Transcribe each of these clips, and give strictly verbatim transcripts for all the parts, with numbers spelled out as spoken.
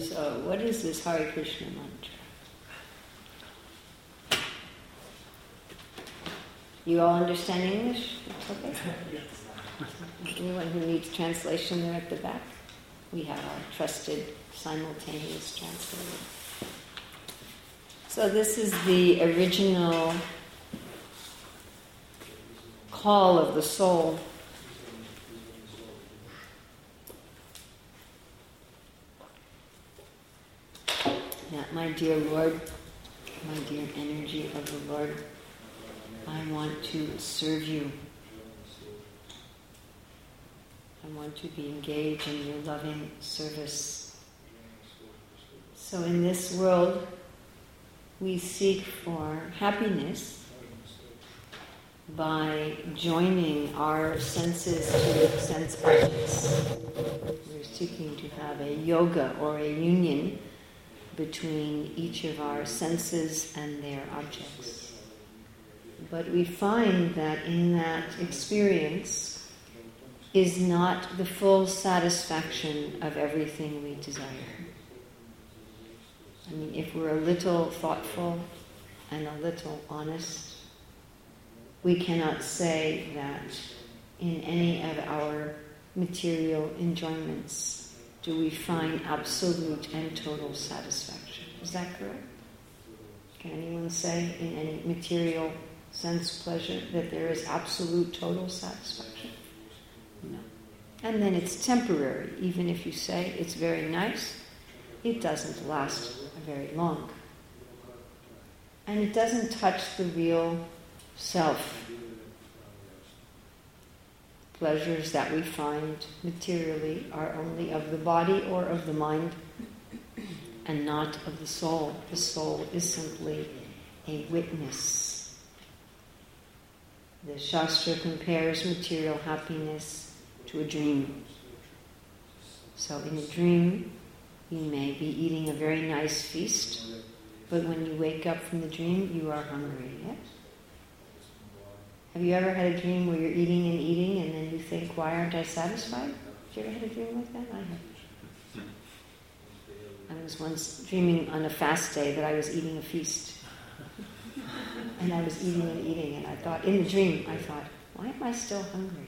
So, what is this Hare Krishna mantra? You all understand English? Okay. Anyone who needs translation, there at the back? We have our trusted simultaneous translator. So this is the original call of the soul. That, my dear Lord, my dear energy of the Lord, I want to serve you. I want to be engaged in your loving service. So in this world, we seek for happiness by joining our senses to sense objects. We're seeking to have a yoga or a union between each of our senses and their objects. But we find that in that experience is not the full satisfaction of everything we desire. I mean, if we're a little thoughtful and a little honest, we cannot say that in any of our material enjoyments do we find absolute and total satisfaction. Is that correct? Can anyone say in any material sense pleasure that there is absolute total satisfaction? No. And then it's temporary. Even if you say it's very nice, it doesn't last very long. And it doesn't touch the real self. Pleasures that we find materially are only of the body or of the mind and not of the soul. The soul is simply a witness. The Shastra compares material happiness to a dream. So in a dream, you may be eating a very nice feast, but when you wake up from the dream, you are hungry, yes? Have you ever had a dream where you're eating and eating and then you think, why aren't I satisfied? Have you ever had a dream like that? I have. I was once dreaming on a fast day that I was eating a feast. And I was eating and eating, and I thought, in the dream, I thought, why am I still hungry?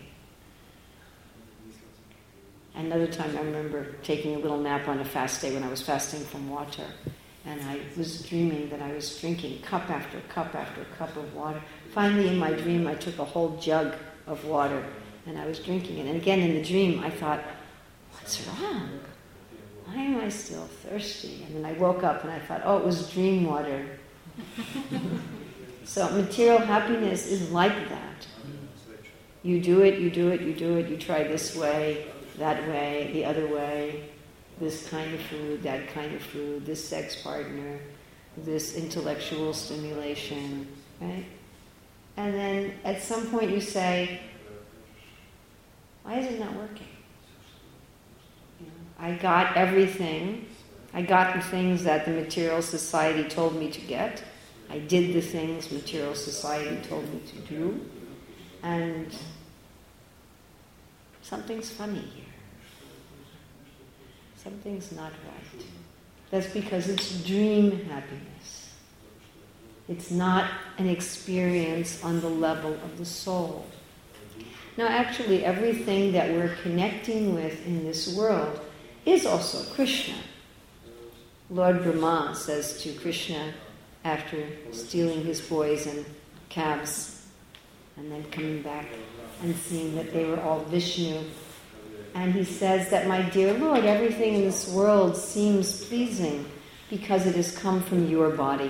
Another time I remember taking a little nap on a fast day when I was fasting from water, and I was dreaming that I was drinking cup after cup after cup of water. Finally, in my dream, I took a whole jug of water, and I was drinking it. And again, in the dream, I thought, what's wrong? Why am I still thirsty? And then I woke up, and I thought, oh, it was dream water. So material happiness is like that. You do it, you do it, you do it, you try this way, that way, the other way, this kind of food, that kind of food, this sex partner, this intellectual stimulation, right? And then at some point you say, why is it not working? You know, I got everything. I got the things that the material society told me to get. I did the things material society told me to do. And something's funny here. Something's not right. That's because it's dream happiness. It's not an experience on the level of the soul. Now, actually, everything that we're connecting with in this world is also Krishna. Lord Brahma says to Krishna, after stealing his boys and calves, and then coming back and seeing that they were all Vishnu, and he says that, my dear Lord, everything in this world seems pleasing because it has come from your body.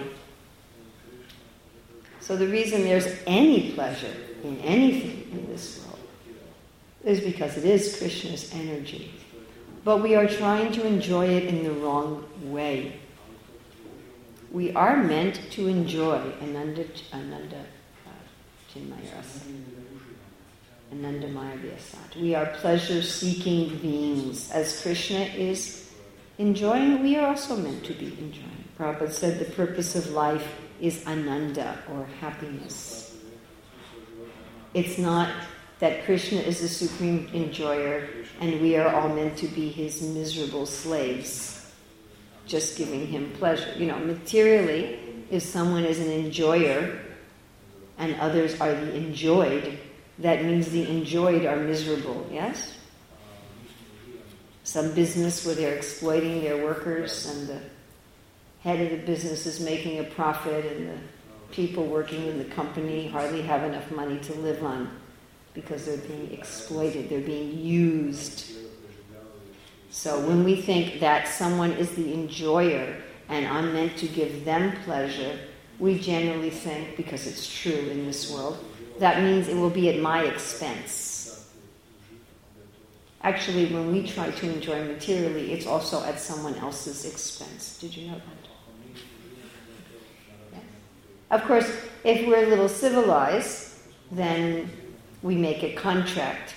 So the reason there's any pleasure in anything in this world is because it is Krishna's energy. But we are trying to enjoy it in the wrong way. We are meant to enjoy Ananda, Ananda uh, Chinmaya Rasa. Anandamaya Vyasat. We are pleasure-seeking beings. As Krishna is enjoying, we are also meant to be enjoying. Prabhupada said the purpose of life is ananda, or happiness. It's not that Krishna is the supreme enjoyer and we are all meant to be his miserable slaves. just giving him pleasure. You know, materially, if someone is an enjoyer and others are the enjoyed, that means the enjoyed are miserable, yes? Some business where they're exploiting their workers and the head of the business is making a profit and the people working in the company hardly have enough money to live on because they're being exploited, they're being used. So when we think that someone is the enjoyer and I'm meant to give them pleasure, we generally think, because it's true in this world, that means it will be at my expense. Actually, when we try to enjoy materially, it's also at someone else's expense. Did you know that? Yes. Of course, if we're a little civilized, then we make a contract.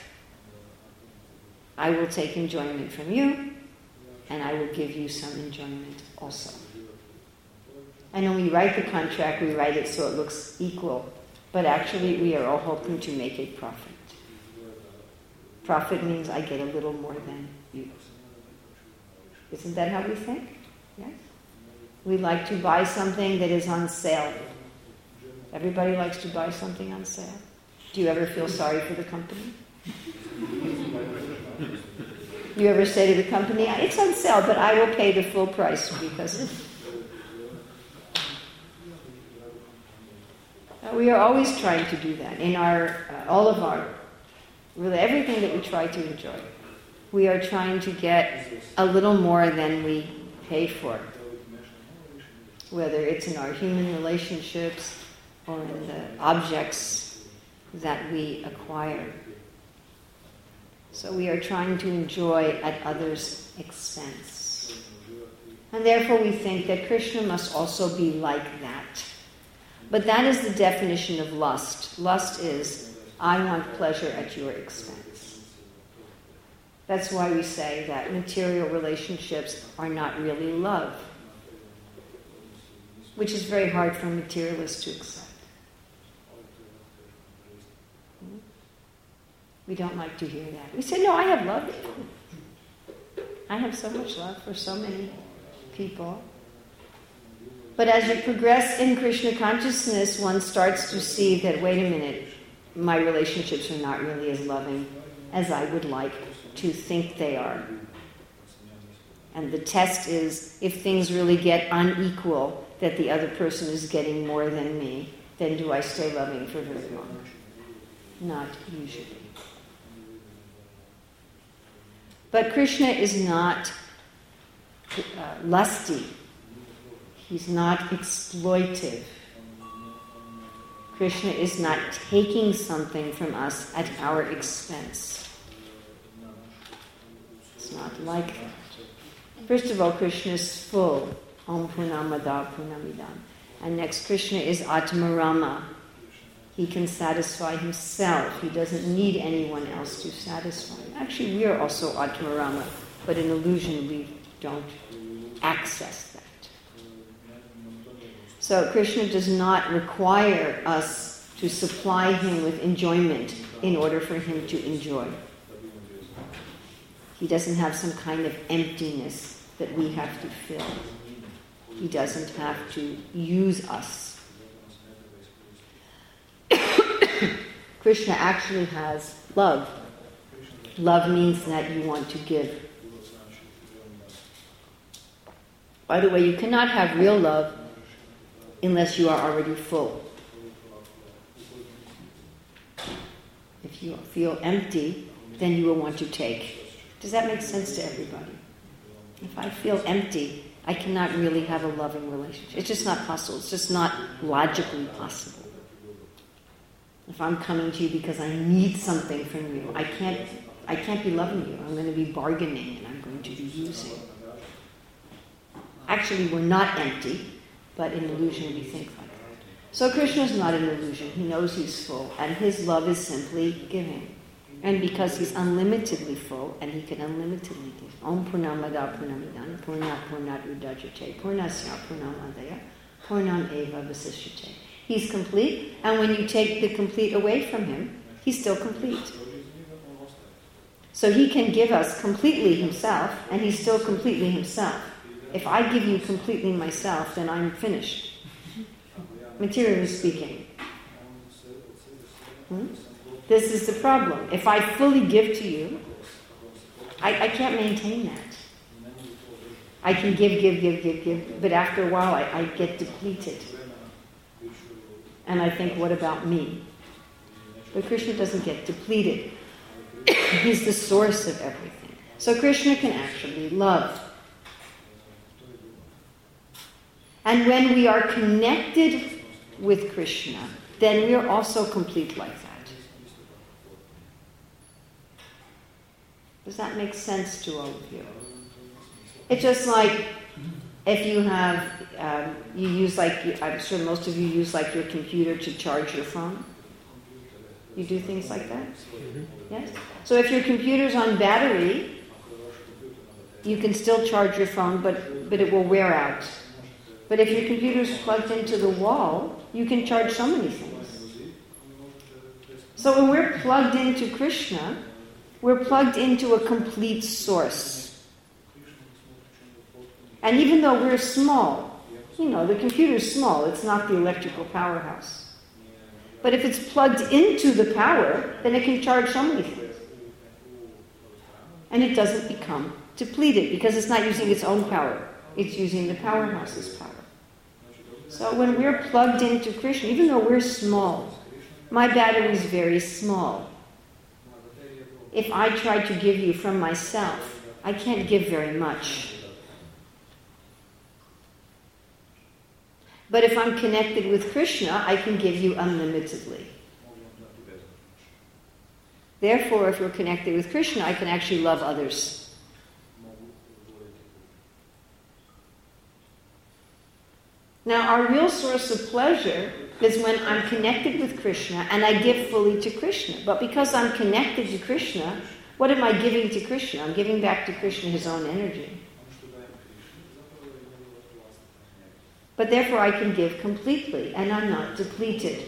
I will take enjoyment from you, and I will give you some enjoyment also. And when we write the contract, we write it so it looks equal, but actually we are all hoping to make a profit. Profit means I get a little more than you. Isn't that how we think? Yes? We like to buy something that is on sale. Everybody likes to buy something on sale. Do you ever feel sorry for the company? You ever say to the company, it's on sale, but I will pay the full price because of... We are always trying to do that in our, uh, all of our, really everything that we try to enjoy. We are trying to get a little more than we pay for. Whether it's in our human relationships or in the objects that we acquire. So we are trying to enjoy at others' expense. And therefore we think that Krishna must also be like that. But that is the definition of lust. Lust is, I want pleasure at your expense. That's why we say that material relationships are not really love, which is very hard for materialists to accept. We don't like to hear that. We say, no, I have love. I have so much love for so many people. But as you progress in Krishna consciousness, one starts to see that, wait a minute, my relationships are not really as loving as I would like to think they are. And the test is, if things really get unequal, that the other person is getting more than me, then do I stay loving for very long? Not usually. But Krishna is not uh, lusty. He's not exploitive. Krishna is not taking something from us at our expense. It's not like that. First of all, Krishna is full. Om Purnamada Purnamidam. And next, Krishna is Atmarama. He can satisfy himself. He doesn't need anyone else to satisfy him. Actually, we are also Atmarama, but in illusion we don't access that. So Krishna does not require us to supply him with enjoyment in order for him to enjoy. He doesn't have some kind of emptiness that we have to fill. He doesn't have to use us. Krishna actually has love. Love means that you want to give. By the way, you cannot have real love unless you are already full. If you feel empty, then you will want to take. Does that make sense to everybody? If I feel empty, I cannot really have a loving relationship. It's just not possible. It's just not logically possible. If I'm coming to you because I need something from you, I can't I can't be loving you. I'm going to be bargaining and I'm going to be using. Actually, we're not empty. But in illusion, we think like that. So Krishna is not an illusion. He knows he's full, and his love is simply giving. And because he's unlimitedly full, and he can unlimitedly give. Om Purnamada Purnamidan Purnat Purnat Udajate Purnasya Purnamadaya Purnam Eva Vasishyate. He's complete, and when you take the complete away from him, he's still complete. So he can give us completely himself, and he's still completely himself. If I give you completely myself, then I'm finished. Materially speaking. Hmm? This is the problem. If I fully give to you, I, I can't maintain that. I can give, give, give, give, give, but after a while I, I get depleted. And I think, what about me? But Krishna doesn't get depleted. He's the source of everything. So Krishna can actually love. And when we are connected with Krishna, then we are also complete like that. Does that make sense to all of you? It's just like if you have, um, you use like, I'm sure most of you use like your computer to charge your phone. You do things like that? Mm-hmm. Yes? So if your computer's on battery, you can still charge your phone, but, but it will wear out. But if your computer's plugged into the wall, you can charge so many things. So when we're plugged into Krishna, we're plugged into a complete source. And even though we're small, you know, the computer's small, it's not the electrical powerhouse. But if it's plugged into the power, then it can charge so many things. And it doesn't become depleted because it's not using its own power. It's using the powerhouse's power. So when we're plugged into Krishna, even though we're small, my battery is very small. If I try to give you from myself, I can't give very much. But if I'm connected with Krishna, I can give you unlimitedly. Therefore, if we're connected with Krishna, I can actually love others. Now, our real source of pleasure is when I'm connected with Krishna and I give fully to Krishna. But because I'm connected to Krishna, what am I giving to Krishna? I'm giving back to Krishna his own energy. But therefore I can give completely and I'm not depleted.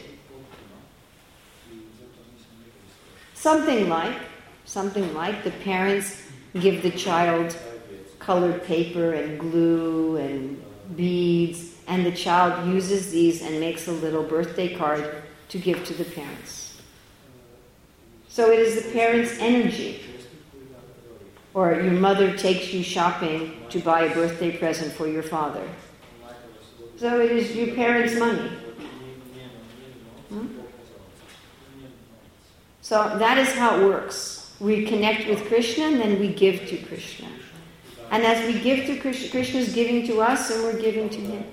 Something like, something like the parents give the child colored paper and glue and beads, and the child uses these and makes a little birthday card to give to the parents. So it is the parents' energy. Or your mother takes you shopping to buy a birthday present for your father. So it is your parents' money. Hmm? So that is how it works. We connect with Krishna and then we give to Krishna. And as we give to Krishna, Krishna is giving to us and we're giving to him.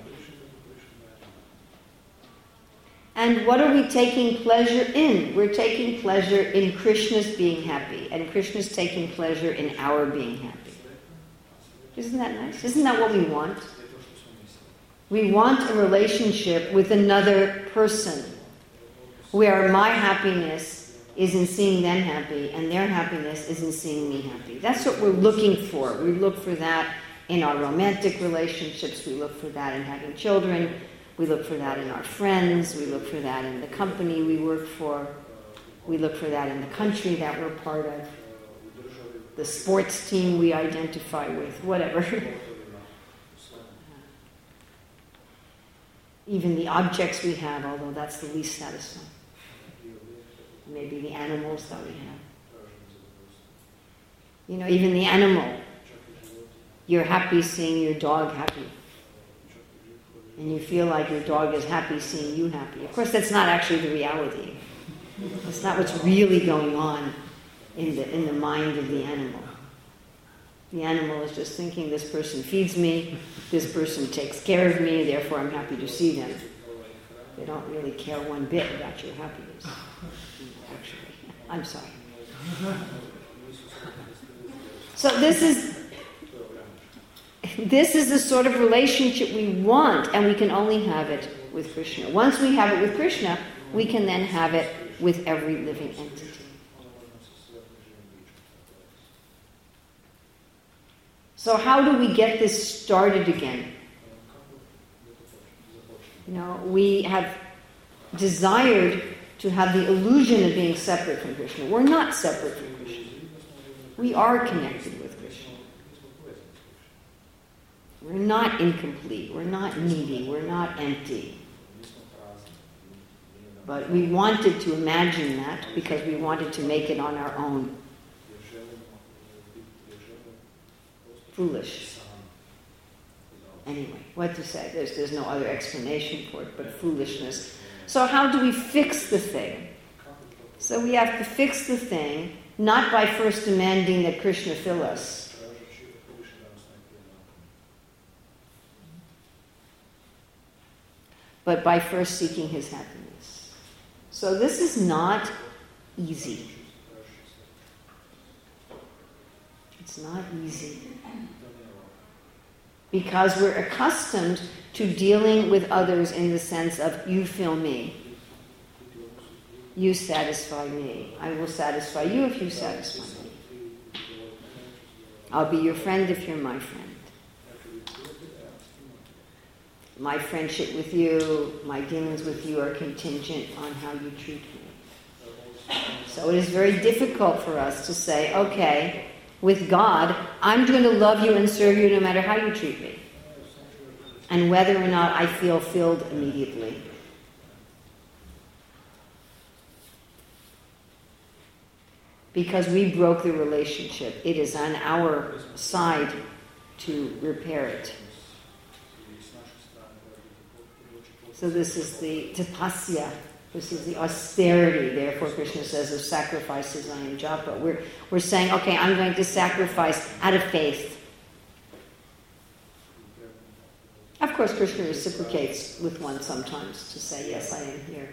And what are we taking pleasure in? We're taking pleasure in Krishna's being happy, and Krishna's taking pleasure in our being happy. Isn't that nice? Isn't that what we want? We want a relationship with another person where my happiness is in seeing them happy and their happiness is in seeing me happy. That's what we're looking for. We look for that in our romantic relationships. We look for that in having children. We look for that in our friends. We look for that in the company we work for. We look for that in the country that we're part of. The sports team we identify with, whatever. Even the objects we have, although that's the least satisfying. Maybe the animals that we have. You know, even the animal. You're happy seeing your dog happy. And you feel like your dog is happy seeing you happy. Of course, that's not actually the reality. That's not what's really going on in the in the mind of the animal. The animal is just thinking, this person feeds me, this person takes care of me, therefore I'm happy to see them. They don't really care one bit about your happiness. Actually, I'm sorry. So this is This is the sort of relationship we want, and we can only have it with Krishna. Once we have it with Krishna, we can then have it with every living entity. So how do we get this started again? You know, we have desired to have the illusion of being separate from Krishna. We're not separate from Krishna. We are connected with Krishna. We're not incomplete. We're not needy. We're not empty. But we wanted to imagine that because we wanted to make it on our own. Foolish. Anyway, what to say? There's, there's no other explanation for it but foolishness. So how do we fix the thing? So we have to fix the thing, not by first demanding that Krishna fill us. But by first seeking his happiness. So this is not easy. It's not easy. Because we're accustomed to dealing with others in the sense of, you fill me. You satisfy me. I will satisfy you if you satisfy me. I'll be your friend if you're my friend. My friendship with you, my dealings with you are contingent on how you treat me. So it is very difficult for us to say, okay, with God, I'm going to love you and serve you no matter how you treat me. And whether or not I feel filled immediately. Because we broke the relationship. It is on our side to repair it. So this is the tapasya. This is the austerity, therefore Krishna says, of sacrifices I am japa. We're, we're saying, okay, I'm going to sacrifice out of faith. Of course, Krishna reciprocates with one sometimes to say, yes, I am here.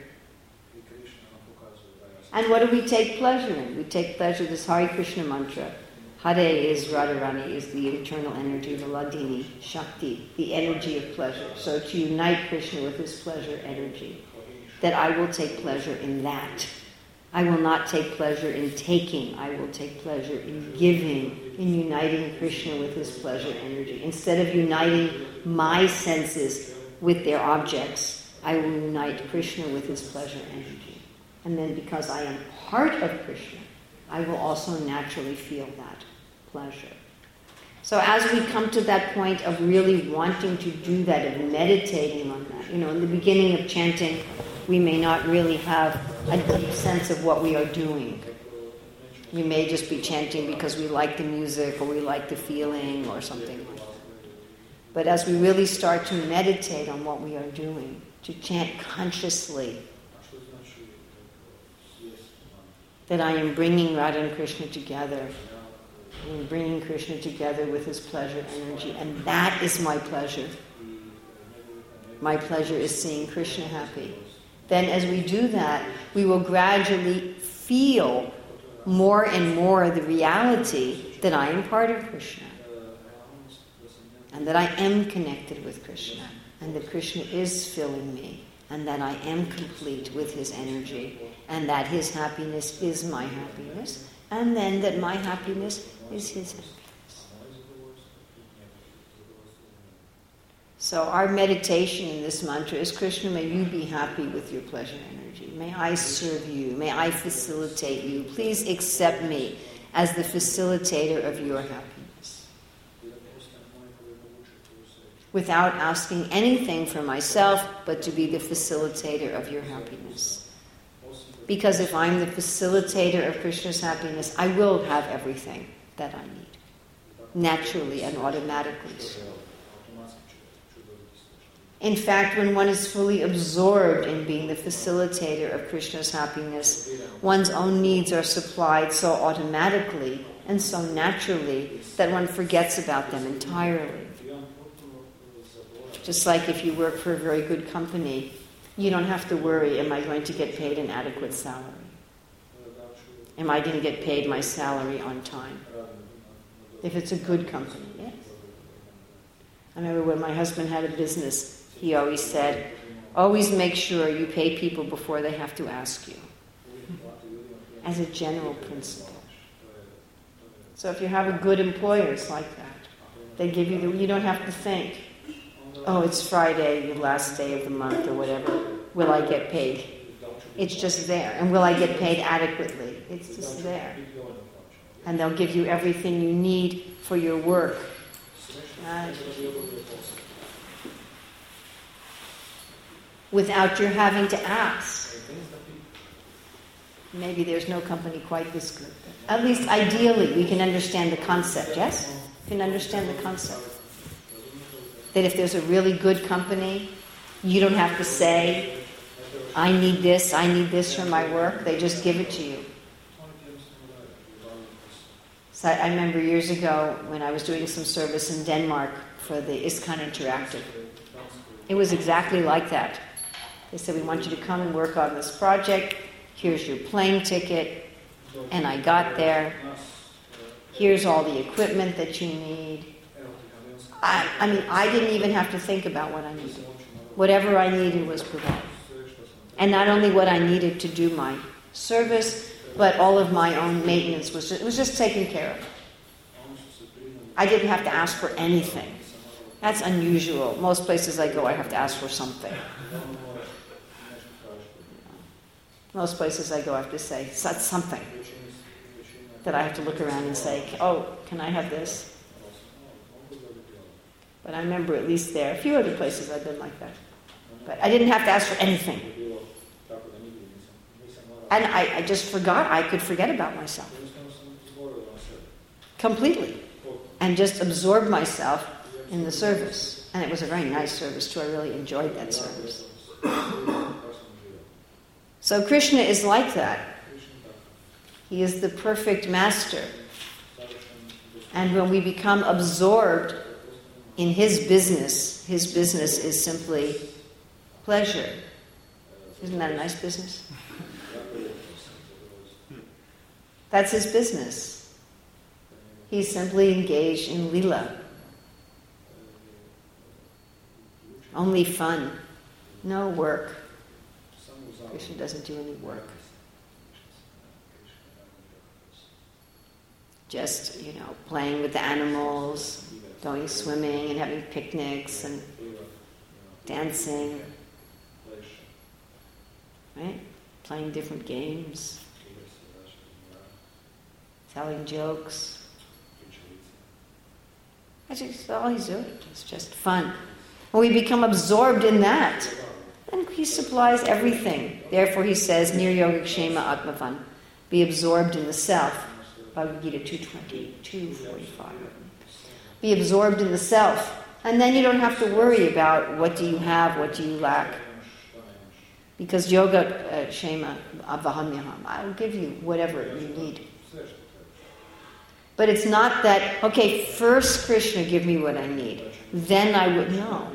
And what do we take pleasure in? We take pleasure, this Hare Krishna mantra. Hare is Radharani, is the internal energy, the Ladini, Shakti, the energy of pleasure. So to unite Krishna with his pleasure energy, that I will take pleasure in that. I will not take pleasure in taking. I will take pleasure in giving, in uniting Krishna with his pleasure energy. Instead of uniting my senses with their objects, I will unite Krishna with his pleasure energy. And then because I am part of Krishna, I will also naturally feel that pleasure. So as we come to that point of really wanting to do that, of meditating on that, you know, in the beginning of chanting, we may not really have a deep sense of what we are doing. We may just be chanting because we like the music or we like the feeling or something like that. But as we really start to meditate on what we are doing, to chant consciously, that I am bringing Radha and Krishna together, I am bringing Krishna together with his pleasure energy, and that is my pleasure. My pleasure is seeing Krishna happy. Then as we do that, we will gradually feel more and more the reality that I am part of Krishna. And that I am connected with Krishna. And that Krishna is filling me. And that I am complete with his energy. And that his happiness is my happiness. And then that my happiness is his happiness. So our meditation in this mantra is, Krishna, may you be happy with your pleasure energy. May I serve you. May I facilitate you. Please accept me as the facilitator of your happiness. Without asking anything for myself, but to be the facilitator of your happiness. Because if I'm the facilitator of Krishna's happiness, I will have everything that I need. Naturally and automatically so. In fact, when one is fully absorbed in being the facilitator of Krishna's happiness, one's own needs are supplied so automatically and so naturally that one forgets about them entirely. Just like if you work for a very good company, you don't have to worry, am I going to get paid an adequate salary? Am I going to get paid my salary on time? If it's a good company, yes. I remember when my husband had a business, he always said, always make sure you pay people before they have to ask you. As a general principle. So if you have a good employer, it's like that. They give you the, you don't have to think, oh, it's Friday, the last day of the month or whatever. Will I get paid? It's just there. And will I get paid adequately? It's just there. And they'll give you everything you need for your work. Right. Without your having to ask. Maybe there's no company quite this good. At least ideally, we can understand the concept, yes? We can understand the concept. That if there's a really good company, you don't have to say, I need this, I need this for my work. They just give it to you. So I remember years ago when I was doing some service in Denmark for the ISKCON Interactive. It was exactly like that. They said, we want you to come and work on this project. Here's your plane ticket. And I got there. Here's all the equipment that you need. I, I mean, I didn't even have to think about what I needed. Whatever I needed was provided. And not only what I needed to do my service, but all of my own maintenance was just, it was just taken care of. I didn't have to ask for anything. That's unusual. Most places I go, I have to ask for something. Most places I go, I have to say, that's something. That I have to look around and say, oh, can I have this? But I remember at least there, a few other places I've been like that. But I didn't have to ask for anything. And I, I just forgot, I could forget about myself. Completely. And just absorb myself in the service. And it was a very nice service too. I really enjoyed that service. So Krishna is like that. He is the perfect master. And when we become absorbed in his business, his business is simply pleasure. Isn't that a nice business? That's his business. He's simply engaged in lila. Only fun. No work. Krishna doesn't do any work. Just, you know, playing with the animals, going swimming and having picnics and dancing. Right? Playing different games. Telling jokes. That's just all he's doing. It's just fun. When we become absorbed in that, then he supplies everything. Therefore he says, Niryoga Kshema Atmavan, be absorbed in the self. Bhagavad Gita two twenty, two forty-five. Be absorbed in the self. And then you don't have to worry about what do you have, what do you lack. Because Yoga uh, Kshema Avahamyaham, I will give you whatever you need. But it's not that, okay, first Krishna, give me what I need. Then I would know.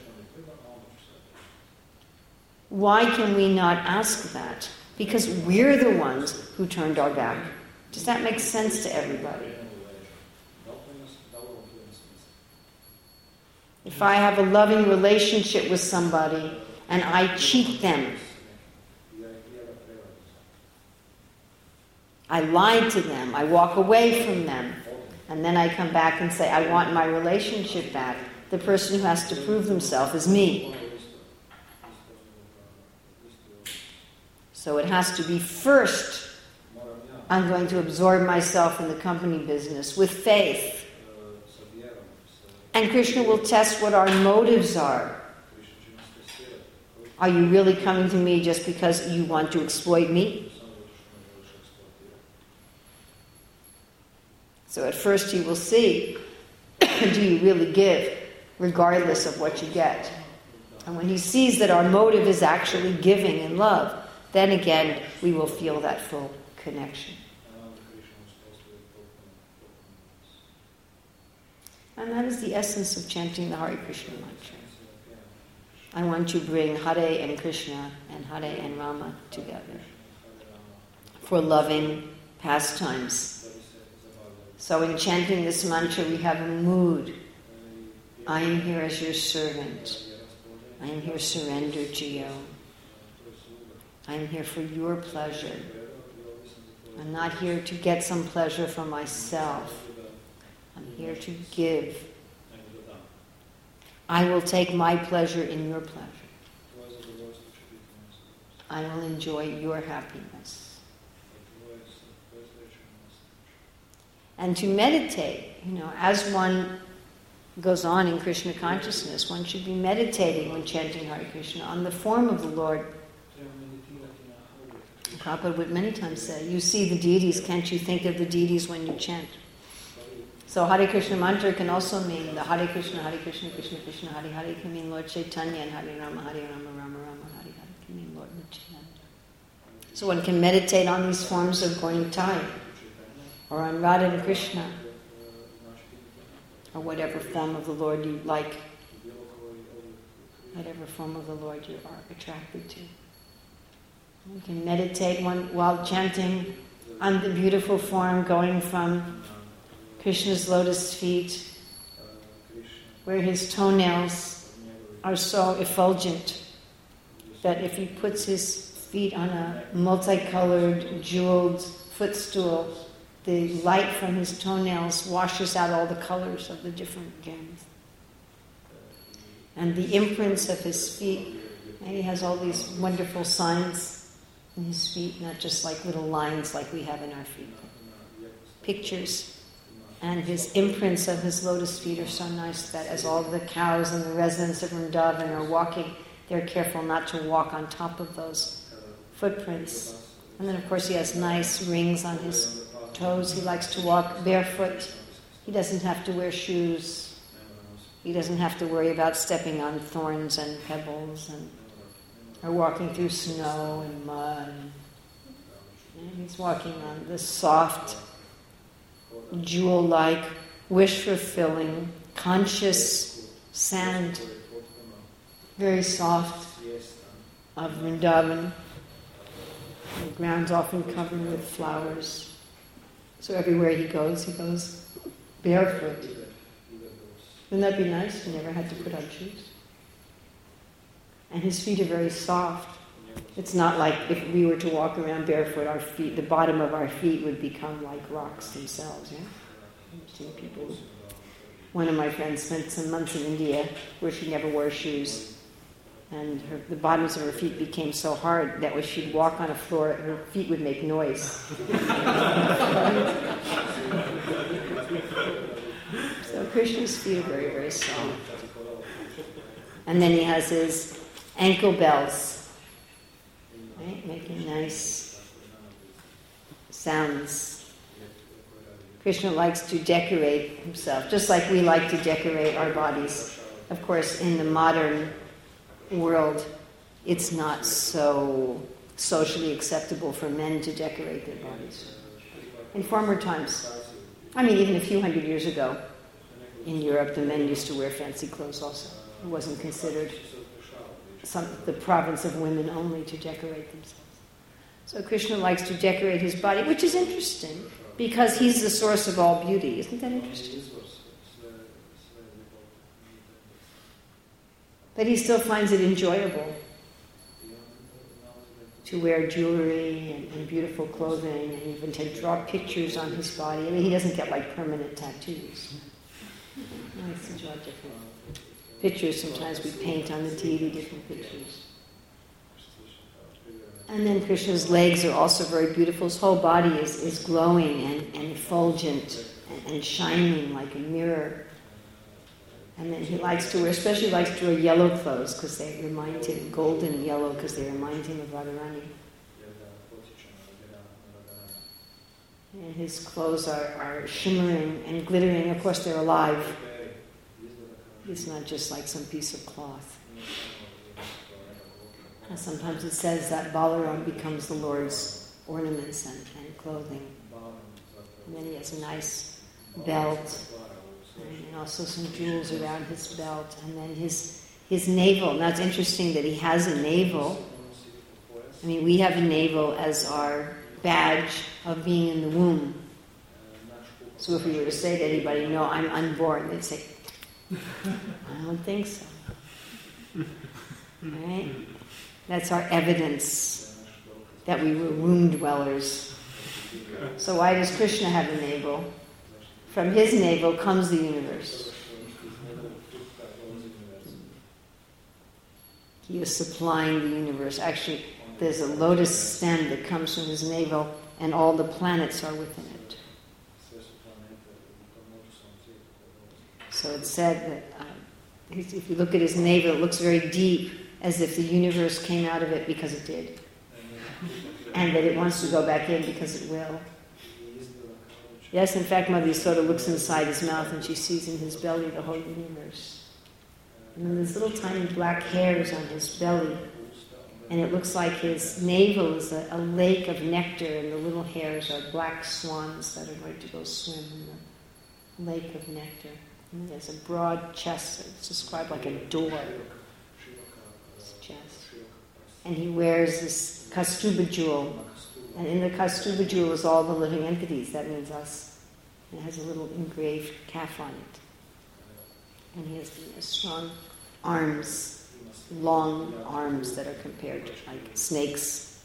Why can we not ask that? Because we're the ones who turned our back. Does that make sense to everybody? If I have a loving relationship with somebody and I cheat them, I lied to them, I walk away from them, and then I come back and say, I want my relationship back. The person who has to prove themselves is me. So it has to be first, I'm going to absorb myself in the company business with faith. And Krishna will test what our motives are. Are you really coming to me just because you want to exploit me? So at first you will see, do you really give, regardless of what you get? And when he sees that our motive is actually giving and love, then again we will feel that full connection. And that is the essence of chanting the Hare Krishna mantra. I want to bring Hare and Krishna and Hare and Rama together for loving pastimes. So in chanting this mantra, we have a mood. I am here as your servant. I am here surrendered to you. I am here for your pleasure. I'm not here to get some pleasure for myself. I'm here to give. I will take my pleasure in your pleasure. I will enjoy your happiness. And to meditate, you know, as one It goes on in Krishna consciousness. One should be meditating when chanting Hare Krishna on the form of the Lord. Prabhupada would many times say, you see the deities, can't you think of the deities when you chant? So Hare Krishna mantra can also mean the Hare Krishna, Hare Krishna, Krishna Krishna, Hare Hare can mean Lord Chaitanya, and Hare Rama, Hare Rama, Rama Rama, Hare Hare can mean Lord Nityananda. So one can meditate on these forms of Gointai, or on Radha and Krishna, or whatever form of the Lord you like, whatever form of the Lord you are attracted to. One can meditate one, while chanting on the beautiful form going from Krishna's lotus feet, where his toenails are so effulgent that if he puts his feet on a multicolored, jeweled footstool, the light from his toenails washes out all the colors of the different gems. And the imprints of his feet, and he has all these wonderful signs in his feet, not just like little lines like we have in our feet. Pictures. And his imprints of his lotus feet are so nice that as all the cows and the residents of Vrindavan are walking, they're careful not to walk on top of those footprints. And then of course he has nice rings on his toes. He likes to walk barefoot. He doesn't have to wear shoes. He doesn't have to worry about stepping on thorns and pebbles and or walking through snow and mud. And he's walking on the soft, jewel-like, wish-fulfilling, conscious sand, very soft, of Vrindavan. The ground's often covered with flowers. So everywhere he goes, he goes barefoot. Wouldn't that be nice? He never had to put on shoes. And his feet are very soft. It's not like if we were to walk around barefoot, our feet, the bottom of our feet would become like rocks themselves. Yeah? I've seen people. One of my friends spent some months in India where she never wore shoes, and her, the bottoms of her feet became so hard that when she'd walk on a floor, her feet would make noise. So Krishna's feet are very, very soft. And then he has his ankle bells. Right? Making nice sounds. Krishna likes to decorate himself, just like we like to decorate our bodies. Of course, in the modern world, it's not so socially acceptable for men to decorate their bodies. In former times, I mean, even a few hundred years ago, in Europe, the men used to wear fancy clothes also. It wasn't considered Some, the province of women only to decorate themselves. So Krishna likes to decorate his body, which is interesting, because he's the source of all beauty. Isn't that interesting? But he still finds it enjoyable to wear jewelry and, and beautiful clothing, and even to draw pictures on his body. I mean, he doesn't get like permanent tattoos. He likes to draw different pictures. Sometimes we paint on the T V different pictures. And then Krishna's legs are also very beautiful. His whole body is, is glowing and, and effulgent and, and shining like a mirror. And then he likes to wear, especially likes to wear yellow clothes because they remind him, golden yellow because they remind him of Radharani. And his clothes are, are shimmering and glittering. Of course, they're alive. It's not just like some piece of cloth. And sometimes it says that Balaram becomes the Lord's ornaments and, and clothing. And then he has a nice belt, and also some jewels around his belt, and then his his navel. Now it's interesting that he has a navel. I mean, we have a navel as our badge of being in the womb. So if we were to say to anybody, no, I'm unborn, they'd say, I don't think so. Right? That's our evidence that we were womb dwellers. So why does Krishna have a navel? From his navel comes the universe. He is supplying the universe. Actually, there's a lotus stem that comes from his navel, and all the planets are within it. So it's said that uh, if you look at his navel, it looks very deep, as if the universe came out of it because it did. And that it wants to go back in because it will. Yes, in fact, Mother Yasoda looks inside his mouth and she sees in his belly the whole universe. And then there's little tiny black hairs on his belly. And it looks like his navel is a, a lake of nectar, and the little hairs are black swans that are going to go swim in the lake of nectar. And he has a broad chest. It's described like a door. His chest. And he wears this Kaustubha jewel. And in the Kaustubha jewel is all the living entities. That means us. And it has a little engraved calf on it. And he has the strong arms, long arms that are compared to like snakes.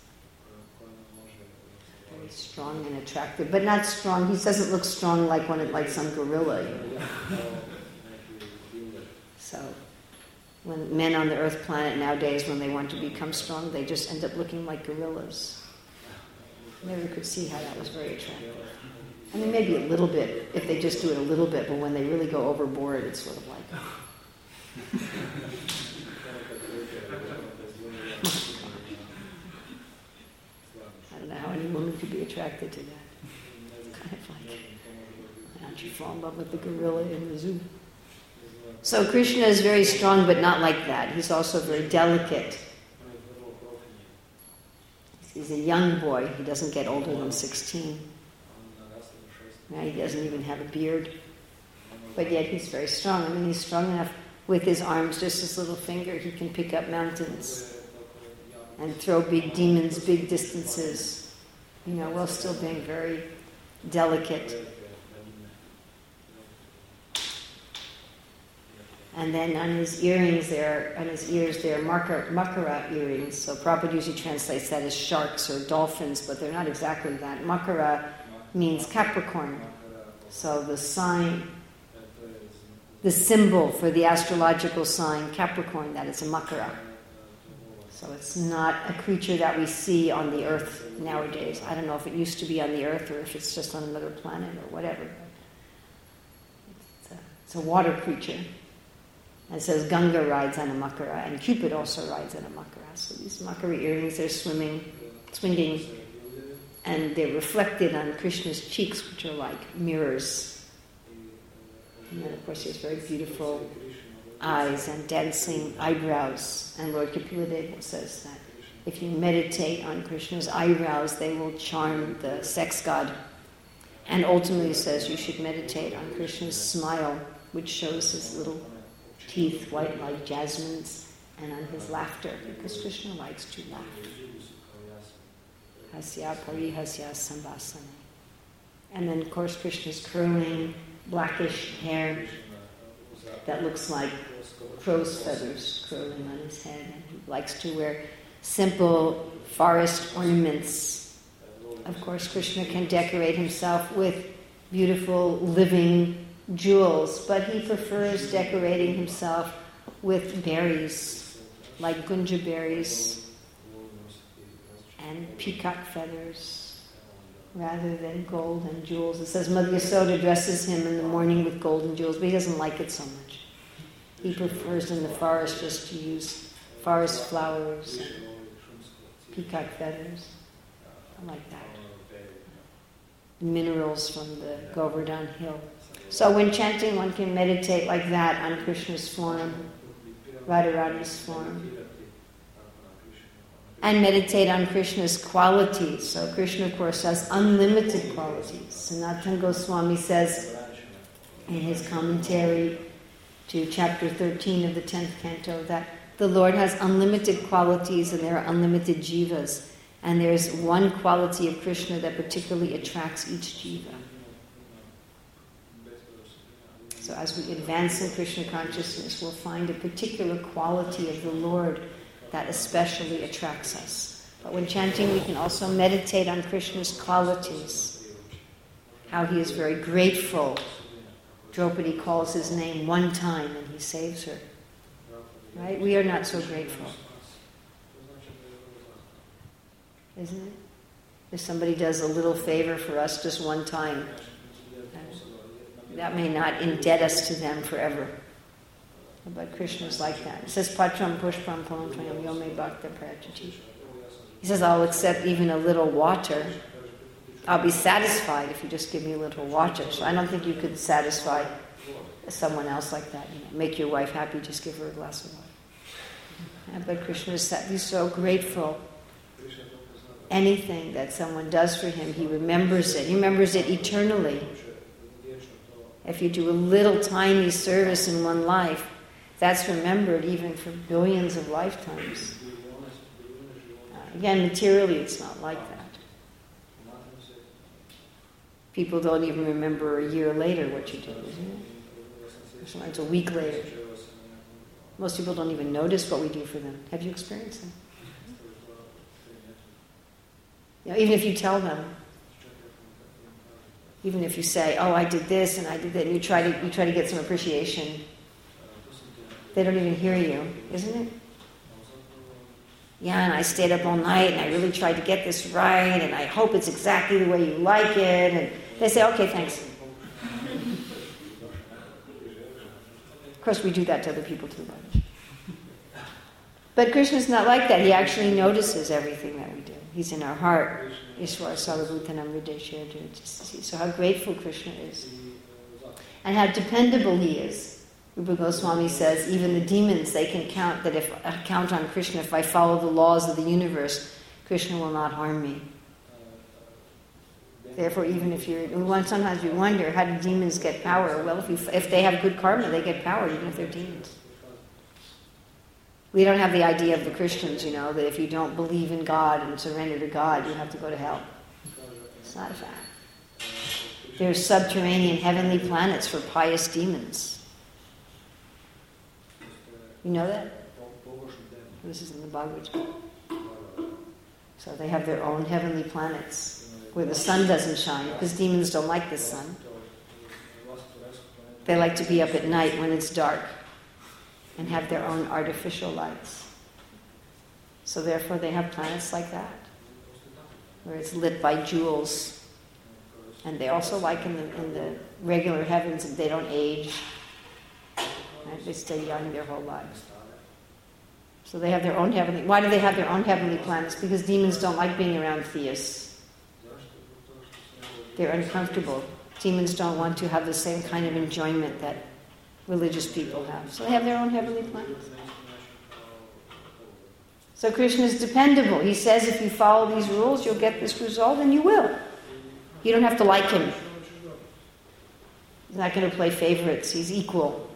Very strong and attractive, but not strong. He doesn't look strong like one, like some gorilla. You know? So, when men on the Earth planet nowadays, when they want to become strong, they just end up looking like gorillas. I never could see how that was very attractive. I mean, maybe a little bit, if they just do it a little bit, but when they really go overboard, it's sort of like... I don't know how any woman could be attracted to that. It's kind of like, why don't you fall in love with the gorilla in the zoo? So Krishna is very strong, but not like that. He's also very delicate. He's a young boy. He doesn't get older than sixteen. Now he doesn't even have a beard. But yet he's very strong. I mean, he's strong enough with his arms, just his little finger, he can pick up mountains and throw big demons big distances, you know, while still being very delicate. And then on his earrings there, on his ears there are makara, makara earrings. So Prabhupada usually translates that as sharks or dolphins, but they're not exactly that. Makara means Capricorn. So the sign, the symbol for the astrological sign Capricorn, that is a makara. So it's not a creature that we see on the earth nowadays. I don't know if it used to be on the earth or if it's just on another planet or whatever. It's a, it's a water creature. It says Ganga rides on a makara, and Cupid also rides on a makara. So these makara earrings, they're swimming, swinging, and they're reflected on Krishna's cheeks, which are like mirrors. And then, of course, he has very beautiful eyes and dancing eyebrows. And Lord Kapila says that if you meditate on Krishna's eyebrows, they will charm the sex god. And ultimately says you should meditate on Krishna's smile, which shows his little teeth white like jasmines, and on his laughter, because Krishna likes to laugh. Hasya parihasya sambhasane. And then, of course, Krishna's curling, blackish hair that looks like crow's feathers curling on his head. And he likes to wear simple forest ornaments. Of course, Krishna can decorate himself with beautiful living jewels, but he prefers decorating himself with berries, like gunja berries and peacock feathers, rather than gold and jewels. It says Mother Yasoda dresses him in the morning with gold and jewels, but he doesn't like it so much. He prefers in the forest just to use forest flowers and peacock feathers. I like that. Minerals from the Govardhan Hill. So when chanting, one can meditate like that on Krishna's form, Radharani's form. And meditate on Krishna's qualities. So Krishna, of course, has unlimited qualities. Sanatana Goswami says in his commentary to chapter thirteen of the tenth canto that the Lord has unlimited qualities and there are unlimited jivas. And there's one quality of Krishna that particularly attracts each jiva. So as we advance in Krishna consciousness, we'll find a particular quality of the Lord that especially attracts us. But when chanting, we can also meditate on Krishna's qualities. How he is very grateful. Draupadi calls his name one time and he saves her. Right? We are not so grateful. Isn't it? If somebody does a little favor for us just one time, That may not indebт us to them forever. But Krishna is like that. He says, Patram pushpam phalam tvayam yome bhakta prayachati. He says, I'll accept even a little water. I'll be satisfied if you just give me a little water. So I don't think you could satisfy someone else like that. You know, make your wife happy, just give her a glass of water. Yeah, but Krishna is he's so grateful. Anything that someone does for him, he remembers it. He remembers it eternally. If you do a little tiny service in one life, that's remembered even for billions of lifetimes. Uh, again, materially it's not like that. People don't even remember a year later what you did, isn't it? Sometimes a week later. Most people don't even notice what we do for them. Have you experienced that? You know, even if you tell them, even if you say, "Oh, I did this and I did that," and you try to you try to get some appreciation, they don't even hear you, isn't it? Yeah, and I stayed up all night and I really tried to get this right, and I hope it's exactly the way you like it. And they say, "Okay, thanks." Of course, we do that to other people too. But Krishna's not like that. He actually notices everything that we do. He's in our heart. Ishvara sarvabhutanam hridaya jyoti. So how grateful Krishna is. And how dependable he is. Rupa Goswami says, even the demons, they can count that if I count on Krishna, if I follow the laws of the universe, Krishna will not harm me. Therefore, even if you're, we want, sometimes we wonder, how do demons get power? Well, if, you, if they have good karma, they get power, even if they're demons. We don't have the idea of the Christians, you know, that if you don't believe in God and surrender to God, you have to go to hell. It's not a fact. There's subterranean heavenly planets for pious demons. You know that? This is in the Bhagavad Gita. So they have their own heavenly planets where the sun doesn't shine, because demons don't like the sun. They like to be up at night when it's dark and have their own artificial lights. So therefore they have planets like that, where it's lit by jewels. And they also, like in the, in the regular heavens, they don't age. Right? They stay young their whole lives. So they have their own heavenly... Why do they have their own heavenly planets? Because demons don't like being around theists. They're uncomfortable. Demons don't want to have the same kind of enjoyment that religious people have. So they have their own heavenly planets. So Krishna is dependable. He says if you follow these rules, you'll get this result, and you will. You don't have to like him. He's not going to play favorites. He's equal.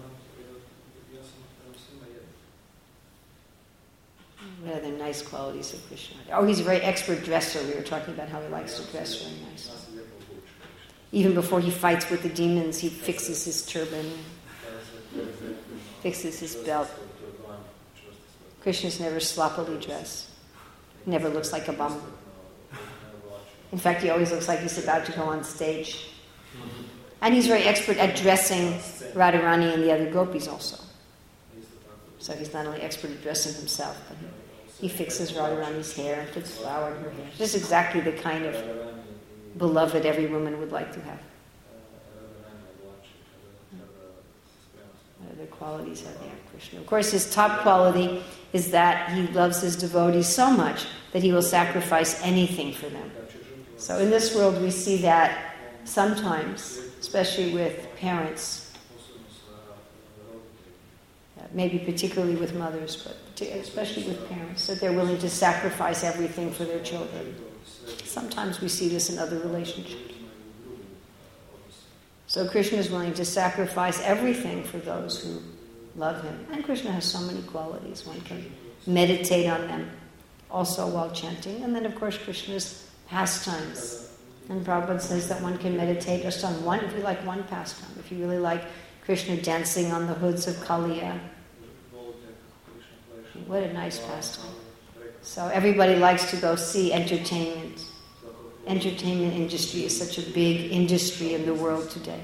What other nice qualities of Krishna? Oh, he's a very expert dresser. We were talking about how he likes to dress very nicely. Even before he fights with the demons, he fixes his turban, fixes his belt. Krishna's never sloppily dressed. He never looks like a bum. In fact, he always looks like he's about to go on stage. And he's very expert at dressing Radharani and the other gopis also. So he's not only expert at dressing himself, but he, he fixes Radharani's hair and puts flower in her hair. Just exactly the kind of beloved every woman would like to have. What other qualities are there, Krishna? Of course, his top quality is that he loves his devotees so much that he will sacrifice anything for them. So in this world we see that sometimes, especially with parents, uh, maybe particularly with mothers, but especially with parents, that they're willing to sacrifice everything for their children. Sometimes we see this in other relationships. So Krishna is willing to sacrifice everything for those who love him. And Krishna has so many qualities. One can meditate on them also while chanting. And then, of course, Krishna's pastimes. And Prabhupada says that one can meditate just on one, if you like one pastime. If you really like Krishna dancing on the hoods of Kaliya. What a nice pastime. So everybody likes to go see entertainment. Entertainment industry is such a big industry in the world today.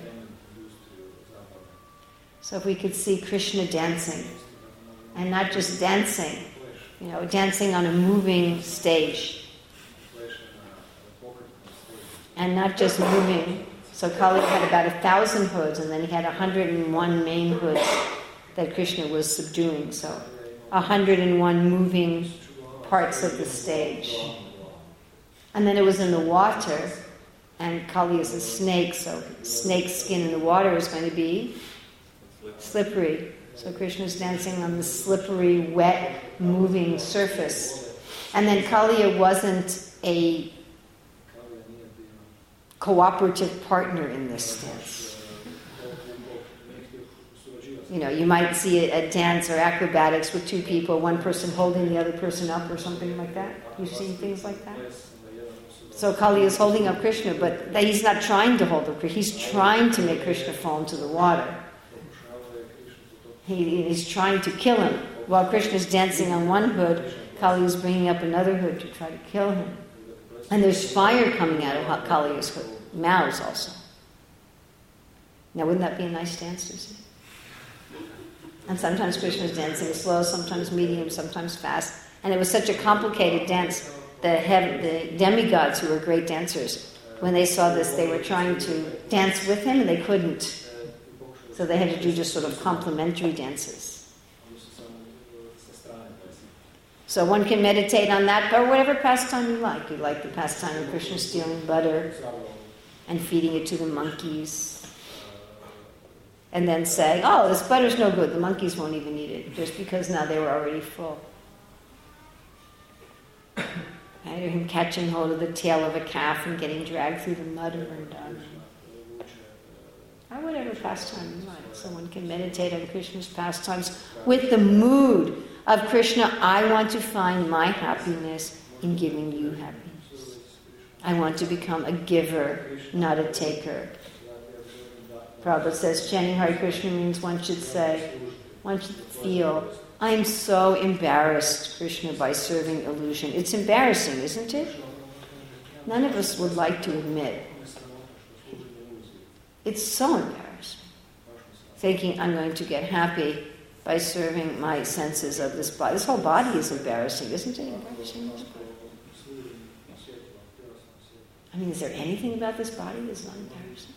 So if we could see Krishna dancing, and not just dancing, you know, dancing on a moving stage, and not just moving So Kali had about a thousand hoods, and then he had a hundred and one main hoods that Krishna was subduing. So a hundred and one moving parts of the stage. And then it was in the water, and Kali is a snake, so snake skin in the water is going to be slippery. So Krishna's dancing on the slippery, wet, moving surface. And then Kaliya wasn't a cooperative partner in this dance. You know, you might see a, a dance or acrobatics with two people, one person holding the other person up or something like that. You've seen things like that? So Kali is holding up Krishna, but he's not trying to hold up Krishna. He's trying to make Krishna fall into the water. He, he's trying to kill him. While Krishna's dancing on one hood, Kali is bringing up another hood to try to kill him. And there's fire coming out of Kali's hood. Mouths also. Now, wouldn't that be a nice dance to see? And sometimes Krishna's dancing slow, sometimes medium, sometimes fast. And it was such a complicated dance. The, heaven, the demigods, who were great dancers, when they saw this, they were trying to dance with him, and they couldn't. So they had to do just sort of complementary dances. So one can meditate on that, or whatever pastime you like. You like the pastime of Krishna stealing butter and feeding it to the monkeys. And then saying, oh, this butter's no good, the monkeys won't even eat it, just because now they were already full. Right? Or him catching hold of the tail of a calf and getting dragged through the mud and burned down. Or whatever pastime you like. Someone can meditate on Krishna's pastimes with the mood of Krishna, I want to find my happiness in giving you happiness. I want to become a giver, not a taker. Prabhupada says chanting Hare Krishna means one should say, one should feel, I'm so embarrassed, Krishna, by serving illusion. It's embarrassing, isn't it? None of us would like to admit. It's so embarrassing. Thinking I'm going to get happy by serving my senses of this body. This whole body is embarrassing, isn't it? Embarrassing. I mean, is there anything about this body that's not embarrassing?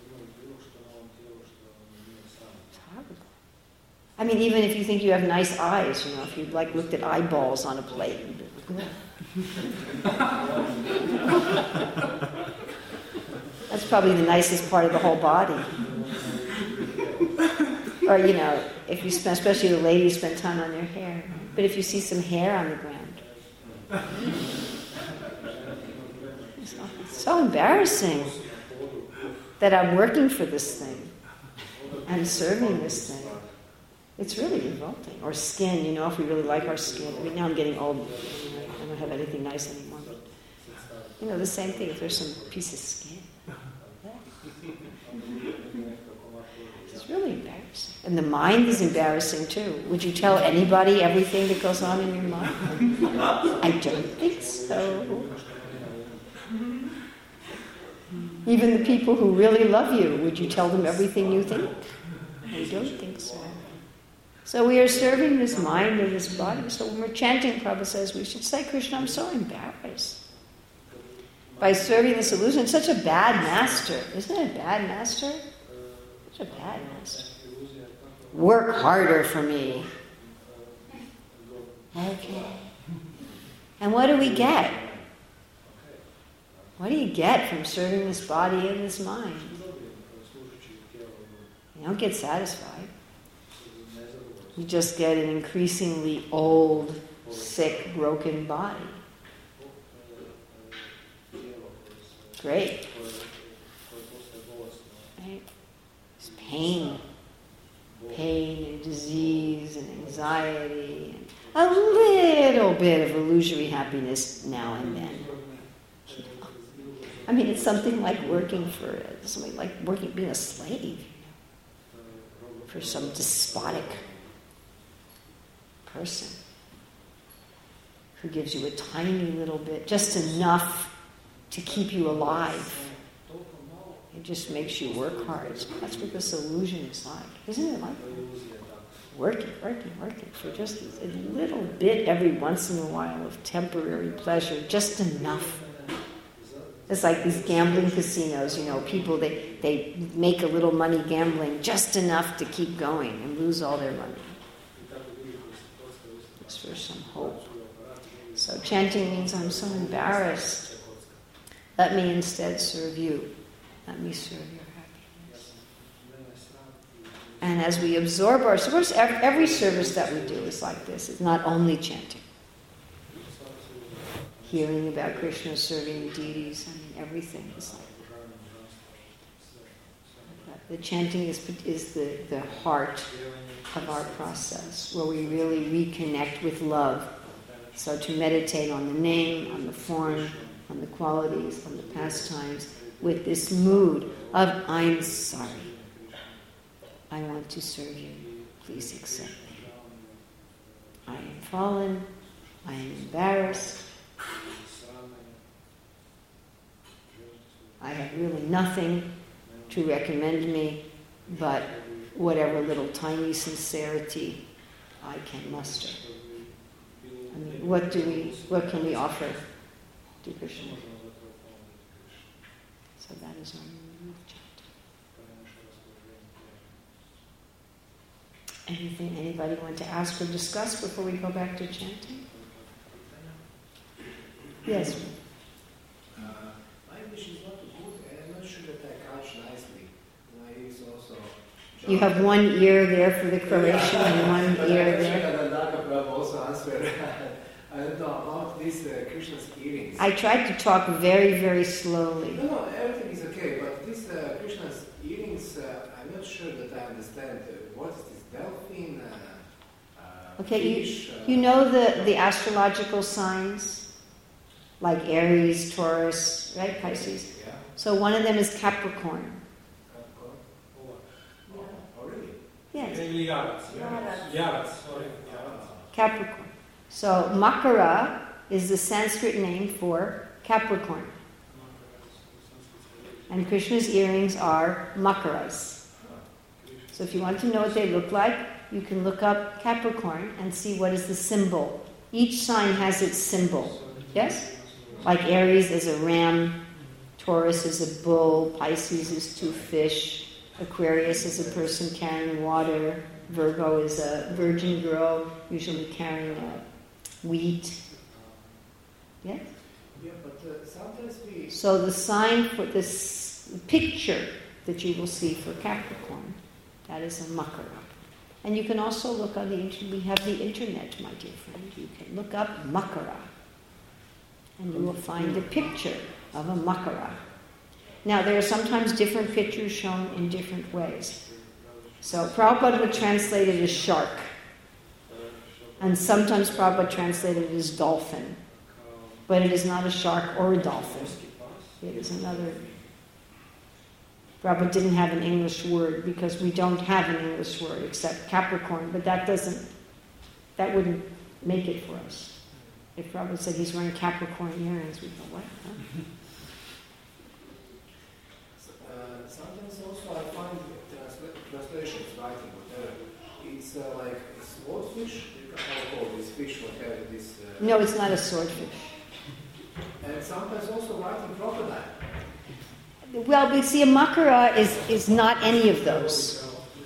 It's horrible. I mean, even if you think you have nice eyes, you know, if you like looked at eyeballs on a plate. That's probably the nicest part of the whole body. Or, you know, if you spend, especially the ladies spend time on their hair. But if you see some hair on the ground. It's so embarrassing that I'm working for this thing. I'm serving this thing. It's really revolting. Or skin, you know, if we really like our skin. I mean, now I'm getting old. You know, I don't have anything nice anymore. But, you know, the same thing if there's some piece of skin. It's really embarrassing. And the mind is embarrassing too. Would you tell anybody everything that goes on in your mind? I don't think so. Even the people who really love you, would you tell them everything you think? I don't think so. So we are serving this mind and this body. So when we're chanting, Prabhupada says we should say, Krishna, I'm so embarrassed by serving this illusion. It's such a bad master. Isn't it a bad master? Such a bad master. Work harder for me. Okay. And what do we get? What do you get from serving this body and this mind? You don't get satisfied. You just get an increasingly old, sick, broken body. Great. Right? It's pain. Pain and disease and anxiety and a little bit of illusory happiness now and then. You know? I mean, it's something like working for something like working, being a slave, you know, for some despotic person who gives you a tiny little bit, just enough to keep you alive. It just makes you work hard. That's what this illusion is like. Isn't it like that? Working, working, working for just a little bit every once in a while of temporary pleasure, just enough It's like these gambling casinos, you know, people, they, they make a little money gambling, just enough to keep going and lose all their money. Just for some hope. So chanting means I'm so embarrassed. Let me instead serve you. Let me serve your happiness. And as we absorb our service, every service that we do is like this. It's not only chanting. Hearing about Krishna, serving the deities, I mean, everything is like that. The chanting is, is the, the heart of our process, where we really reconnect with love. So to meditate on the name, on the form, on the qualities, on the pastimes, with this mood of, I'm sorry. I want to serve you. Please accept me. I am fallen. I am embarrassed. I have really nothing to recommend me, but whatever little tiny sincerity I can muster. I mean, what do we, what can we offer to Krishna? So that is our mood of chanting. Anything anybody want to ask or discuss before we go back to chanting? Yes. Uh, my English is not good, and I'm not sure that I catch nicely. My ears also. You have one ear there for the Croatian and one but ear I there. That also answer. I don't know about these uh, Krishna's earrings. I tried to talk very, very slowly. No, no, everything is okay, but these uh, Krishna's earrings, uh, I'm not sure that I understand. Uh, what is this delphine? Uh, uh, Okay, fish, you, uh, you know the, the astrological signs? Like Aries, Taurus, right? Pisces. Yeah. So one of them is Capricorn. Capricorn? Oh, oh, really? Yes, Capricorn. So Makara is the Sanskrit name for Capricorn. And Krishna's earrings are Makaras. So if you want to know what they look like, you can look up Capricorn and see what is the symbol. Each sign has its symbol. Yes? Like Aries is a ram, Taurus is a bull, Pisces is two fish, Aquarius is a person carrying water, Virgo is a virgin girl, usually carrying a wheat. Yes? Yeah, but uh, sometimes we... So the sign for this picture that you will see for Capricorn, that is a Makara. And you can also look on the internet. We have the internet, my dear friend. You can look up Makara. And you will find a picture of a Makara. Now, there are sometimes different pictures shown in different ways. So Prabhupada would translate it as shark. And sometimes Prabhupada translated it as dolphin. But it is not a shark or a dolphin. It is another... Prabhupada didn't have an English word because we don't have an English word except Capricorn, but that doesn't... that wouldn't make it for us. If Prabhupada said he's wearing Capricorn earrings, we'd go, what? Huh? Uh, sometimes also I find transla- translations, writing, whatever. It's uh, like a swordfish. How call this fish, whatever this. Uh, No, it's not a swordfish. And sometimes also writing crocodile. Well, we see a Makara is, is not any of those.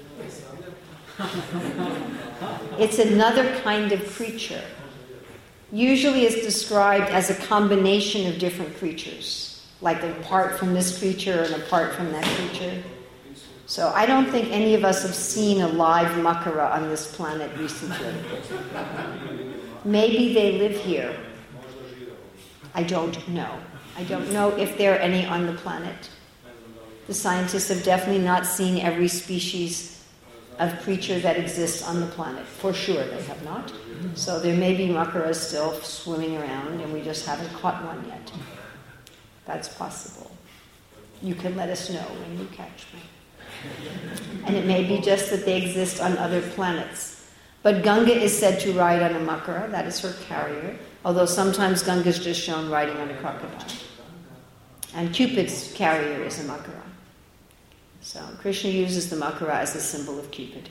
It's another kind of creature. Usually it's described as a combination of different creatures, like apart from this creature and apart from that creature. So I don't think any of us have seen a live Makara on this planet recently. Maybe they live here. I don't know. I don't know if there are any on the planet. The scientists have definitely not seen every species of creature that exists on the planet. For sure they have not. So there may be makaras still swimming around and we just haven't caught one yet. That's possible. You can let us know when you catch one. And it may be just that they exist on other planets. But Ganga is said to ride on a makara, that is her carrier, although sometimes Ganga is just shown riding on a crocodile. And Cupid's carrier is a makara. So Krishna uses the makara as a symbol of Cupid.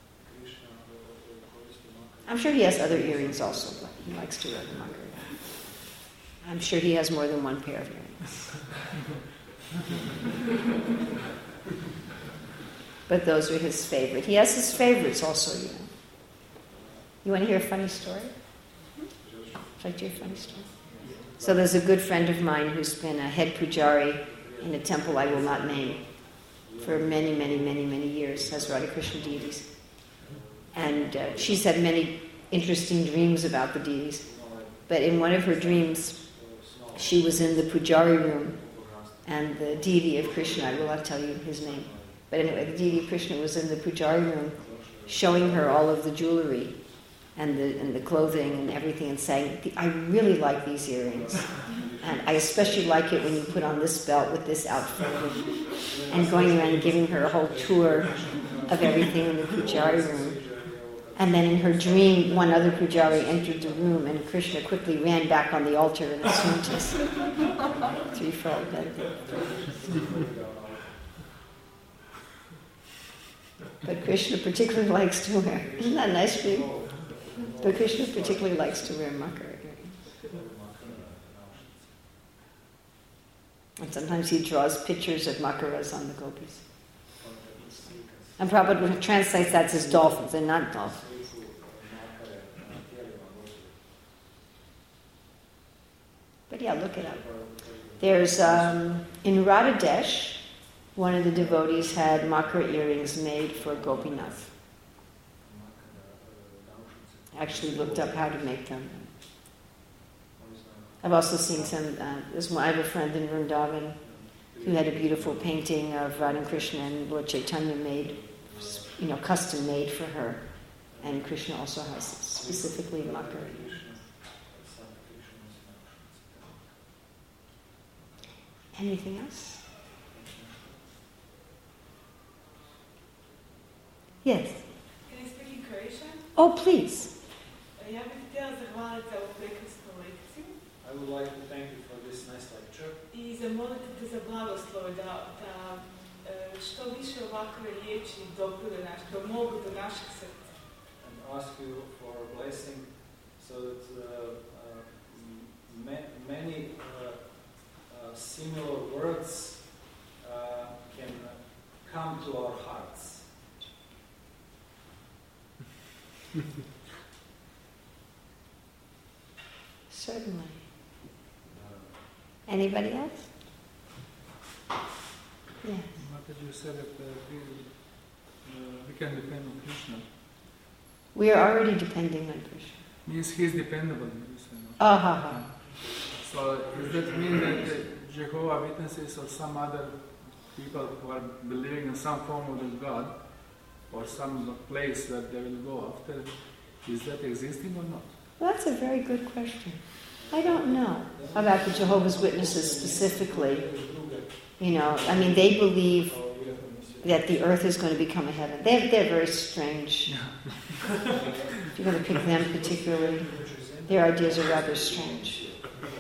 I'm sure he has other earrings also, but he likes to wear the makara. I'm sure he has more than one pair of earrings. But those are his favorite. He has his favorites also, you know. You want to hear a funny story? Would you like to hear a funny story? So there's a good friend of mine who's been a head pujari in a temple I will not name for many, many, many, many years, has Radha Krishna deities. And uh, she's had many interesting dreams about the deities. But in one of her dreams, she was in the pujari room, and the deity of Krishna, I will not tell you his name, but anyway, the deity of Krishna was in the pujari room showing her all of the jewelry and the and the clothing and everything and saying, I really like these earrings. And I especially like it when you put on this belt with this outfit. And going around and giving her a whole tour of everything in the pujari room. And then in her dream, one other pujari entered the room, and Krishna quickly ran back on the altar and assumed his threefold identity. But Krishna particularly likes to wear, isn't that nice for you? But Krishna particularly likes to wear makara earrings. And sometimes he draws pictures of makaras on the gopis. And Prabhupada translates that as dolphins. They're not dolphins. But yeah, look it up. There's, um, in Radhadesh, one of the devotees had makara earrings made for Gopinath. Actually looked up how to make them. I've also seen some, uh, there's one, I have a friend in Vrindavan who had a beautiful painting of Radha and Krishna, and Lord Chaitanya made, you know, custom made for her. And Krishna also has specifically makara. Anything else? Yes. Can I speak in Croatian? Oh, please. Ja bih htjela zahvaliti za ovu prekrasnu lekciju. I would like to thank you for this nice lecture. I zamoliti te za blagoslov da, da što više ovakve riječi dopire naš, da mogu do našeg srca. And ask you for a blessing so that uh, uh, ma- many uh, uh, similar words uh, can come to our hearts. Certainly. Anybody else? Yes. What you said that uh, we, uh, we can depend on Krishna. We are already depending on Krishna. Means he is dependable. You say, no? Ah, ha, ha. So does that mean that uh, Jehovah Witnesses or some other people who are believing in some form of the God or some place that they will go after, is that existing or not? Well, that's a very good question. I don't know about the Jehovah's Witnesses specifically. You know, I mean, they believe that the earth is going to become a heaven. They're, they're very strange. If you're going to pick them particularly, their ideas are rather strange.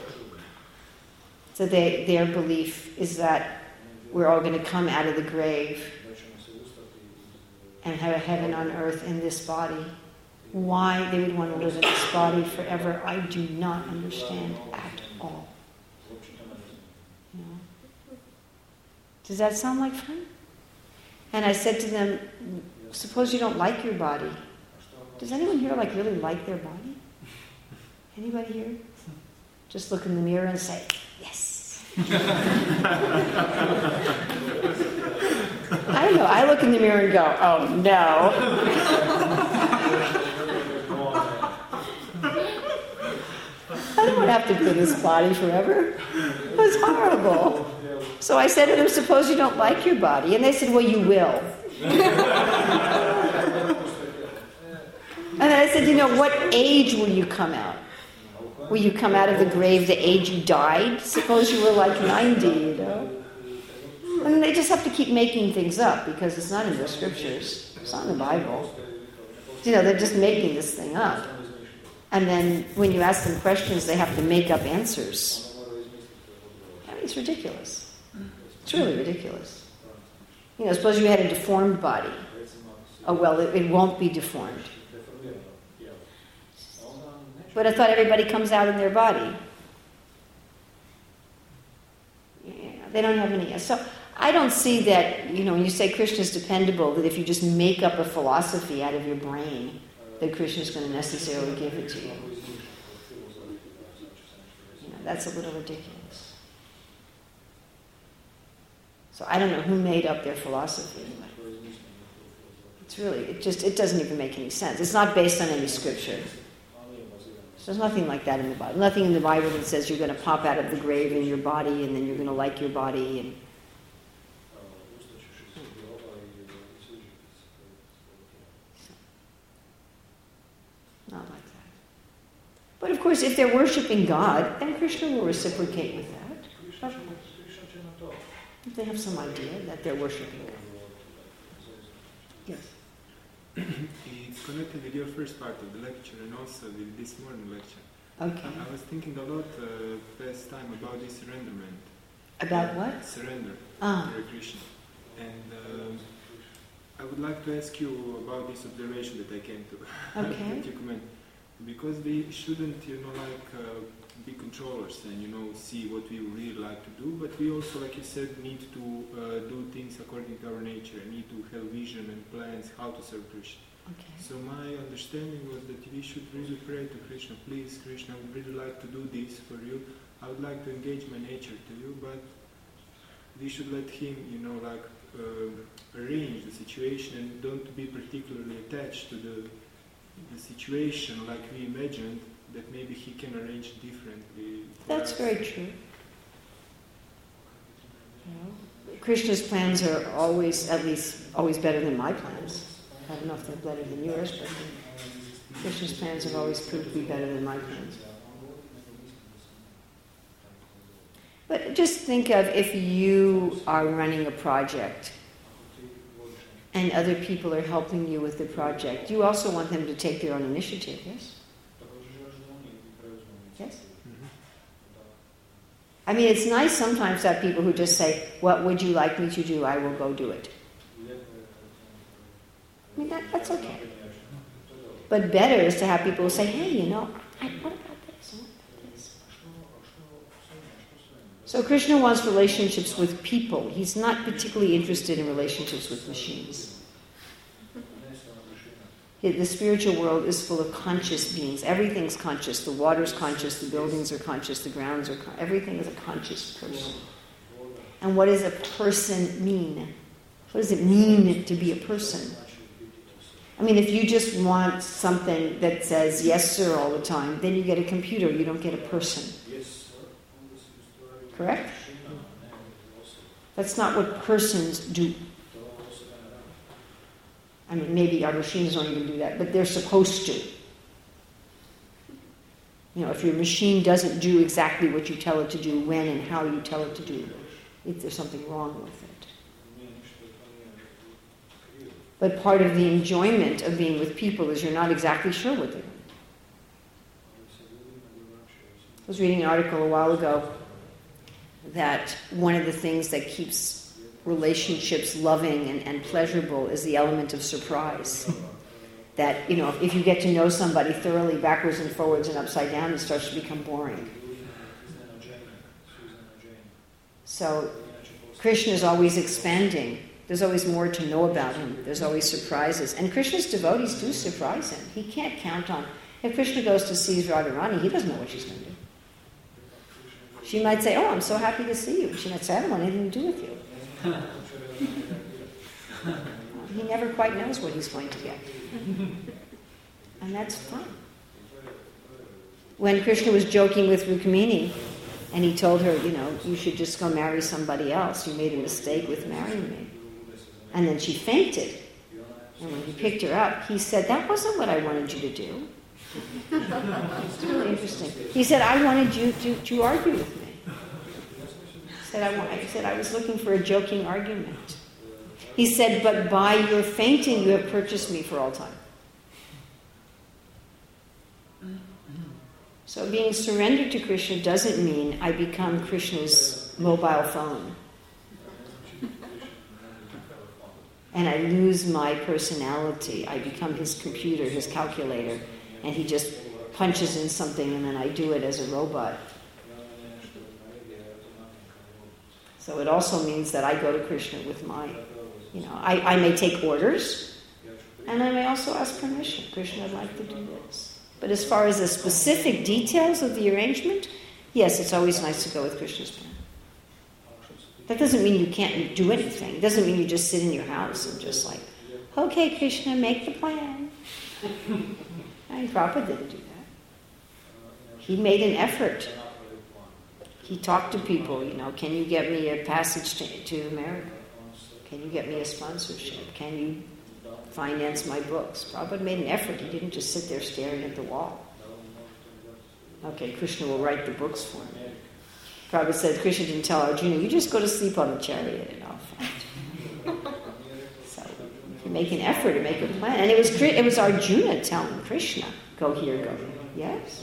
So they, their belief is that we're all going to come out of the grave and have a heaven on earth in this body. Why they would want to live in this body forever, I do not understand at all. You know? Does that sound like fun? And I said to them, suppose you don't like your body. Does anyone here like really like their body? Anybody here? Just look in the mirror and say, yes. I know, I look in the mirror and go, oh no. I don't have to be in this body forever. It was horrible. So I said to them, suppose you don't like your body. And they said, well, you will. And then I said, you know, what age will you come out? Will you come out of the grave the age you died? Suppose you were like ninety, you know? And they just have to keep making things up because it's not in the scriptures. It's not in the Bible. You know, they're just making this thing up. And then when you ask them questions, they have to make up answers. I mean, it's ridiculous. It's really ridiculous. You know, suppose you had a deformed body. Oh, well, it, it won't be deformed. But I thought everybody comes out in their body. They don't have any. So I don't see that, you know, when you say Krishna is dependable, that if you just make up a philosophy out of your brain, that Krishna is going to necessarily give it to you. You know, that's a little ridiculous. So I don't know who made up their philosophy. But it's really, it just, it doesn't even make any sense. It's not based on any scripture. So there's nothing like that in the Bible. Nothing in the Bible that says you're going to pop out of the grave in your body and then you're going to like your body. And not like that. But of course, if they're worshipping God, then Krishna will reciprocate with that. If they have some idea that they're worshipping God. Yes. It's connected with your first part of the lecture and also with this morning lecture. Okay. I, I was thinking a lot uh, past time about this surrenderment. About what? Surrender. Ah. Hare Krishna. And um, I would like to ask you about this observation that I came to. Okay. that you comment. Because we shouldn't, you know, like uh, be controllers and, you know, see what we really like to do, but we also, like you said, need to uh, do things according to our nature and need to have vision and plans how to serve Krishna. Okay. So my understanding was that we should really pray to Krishna, please Krishna, I would really like to do this for you. I would like to engage my nature to you, but we should let him, you know, like uh, arrange the situation and don't be particularly attached to the the situation like we imagined, that maybe he can arrange differently. That's very true. You know, Krishna's plans are always, at least, always better than my plans. I don't know if they're better than yours, but Krishna's plans have always proved to be better than my plans. But just think of if you are running a project and other people are helping you with the project, you also want them to take their own initiative, yes? Yes? Mm-hmm. I mean, it's nice sometimes to have people who just say, what would you like me to do? I will go do it. I mean, that, that's okay. But better is to have people who say, hey, you know, I, what about this? What about this? So Krishna wants relationships with people. He's not particularly interested in relationships with machines. The spiritual world is full of conscious beings. Everything's conscious. The water's conscious, the buildings are conscious, the grounds are conscious. Everything is a conscious person. And what does a person mean? What does it mean to be a person? I mean, if you just want something that says yes sir all the time, then you get a computer, you don't get a person. Correct? That's not what persons do. I mean, maybe our machines don't even do that, but they're supposed to. You know, if your machine doesn't do exactly what you tell it to do, when and how you tell it to do, if there's something wrong with it. But part of the enjoyment of being with people is you're not exactly sure what they're doing. I was reading an article a while ago that one of the things that keeps relationships loving and, and pleasurable is the element of surprise. That, you know, if you get to know somebody thoroughly backwards and forwards and upside down, it starts to become boring. So Krishna is always expanding. There's always more to know about him. There's always surprises. And Krishna's devotees do surprise him. He can't count on... If Krishna goes to see Radharani, he doesn't know what she's going to do. She might say, oh, I'm so happy to see you. She might say, I don't want anything to do with you. He never quite knows what he's going to get. And that's fun. When Krishna was joking with Rukmini, and he told her, you know, you should just go marry somebody else. You made a mistake with marrying me. And then she fainted. And when he picked her up, he said, that wasn't what I wanted you to do. It's really interesting. He said, I wanted you to, to argue with me. He said, I, want, I said, I was looking for a joking argument. He said, but by your fainting, you have purchased me for all time. So being surrendered to Krishna doesn't mean I become Krishna's mobile phone. And I lose my personality. I become his computer, his calculator, and he just punches in something and then I do it as a robot. So it also means that I go to Krishna with my, you know, I, I may take orders, and I may also ask permission. Krishna, I'd like to do this. But as far as the specific details of the arrangement, yes, it's always nice to go with Krishna's plan. That doesn't mean you can't do anything. It doesn't mean you just sit in your house and just like, okay, Krishna, make the plan. I mean, Prabhupada didn't do that. He made an effort. He talked to people, you know, can you get me a passage to, to America? Can you get me a sponsorship? Can you finance my books? Prabhupada made an effort. He didn't just sit there staring at the wall. Okay, Krishna will write the books for me. Prabhupada said, Krishna didn't tell Arjuna, you just go to sleep on the chariot and I'll fight. So you make an effort to make a plan. And it was it was Arjuna telling Krishna, go here, go here. Yes?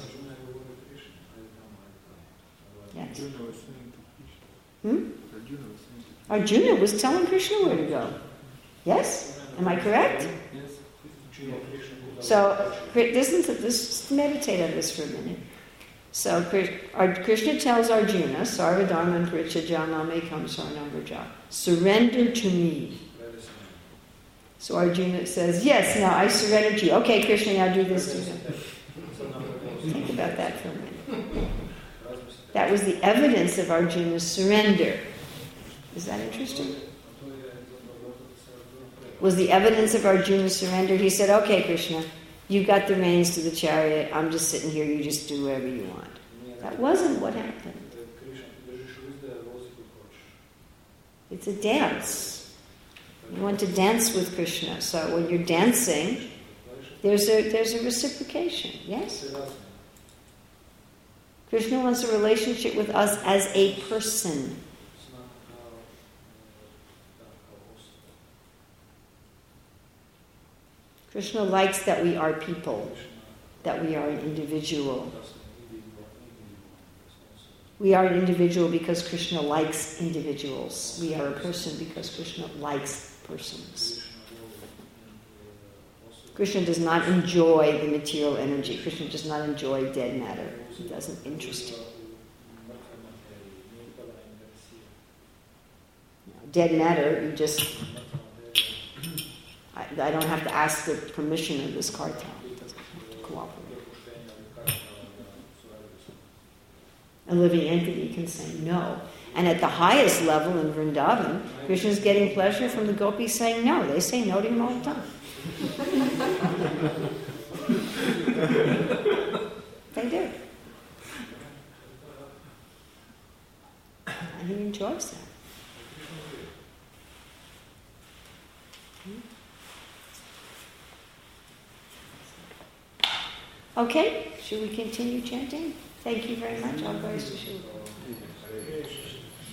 Yes. Hmm? Arjuna was telling Krishna where to go. Yes? Am I correct? Yes. So, listen to this, meditate on this for a minute. So, Krishna tells Arjuna, Sarvadharman Parityajana Mekam Saranam Vraja, surrender to me. So Arjuna says, yes, now I surrender to you. Okay, Krishna, now do this to him. Think about that for a minute. That was the evidence of Arjuna's surrender. Is that interesting? Was the evidence of Arjuna's surrender? He said, okay, Krishna, you got the reins to the chariot. I'm just sitting here. You just do whatever you want. That wasn't what happened. It's a dance. You want to dance with Krishna. So when you're dancing, there's a there's a reciprocation. Yes? Krishna wants a relationship with us as a person. Krishna likes that we are people, that we are an individual. We are an individual because Krishna likes individuals. We are a person because Krishna likes persons. Krishna does not enjoy the material energy. Krishna does not enjoy dead matter. It doesn't interest him. Dead matter, you just... I, I don't have to ask the permission of this cartel. It doesn't have to cooperate. A living entity can say no. And at the highest level in Vrindavan, Krishna is getting pleasure from the gopis saying no. They say no to him all the time. They do. And he enjoys that. Okay, should we continue chanting? Thank you very much. All praise to Shri.